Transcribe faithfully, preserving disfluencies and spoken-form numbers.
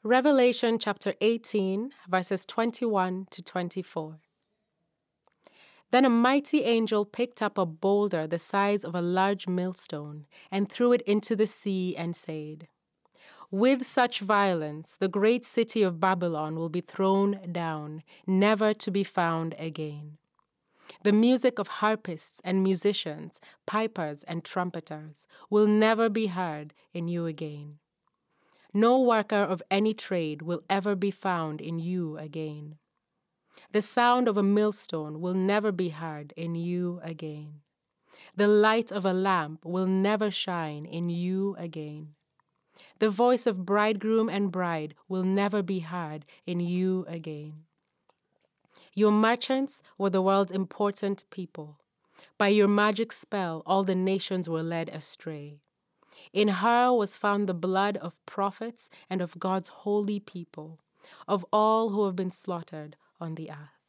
Revelation chapter eighteen, verses twenty-one to twenty-four. Then a mighty angel picked up a boulder the size of a large millstone and threw it into the sea and said, "With such violence, the great city of Babylon will be thrown down, never to be found again. The music of harpists and musicians, pipers and trumpeters will never be heard in you again. No worker of any trade will ever be found in you again. The sound of a millstone will never be heard in you again. The light of a lamp will never shine in you again. The voice of bridegroom and bride will never be heard in you again. Your merchants were the world's important people. By your magic spell, all the nations were led astray. In her was found the blood of prophets and of God's holy people, of all who have been slaughtered on the earth.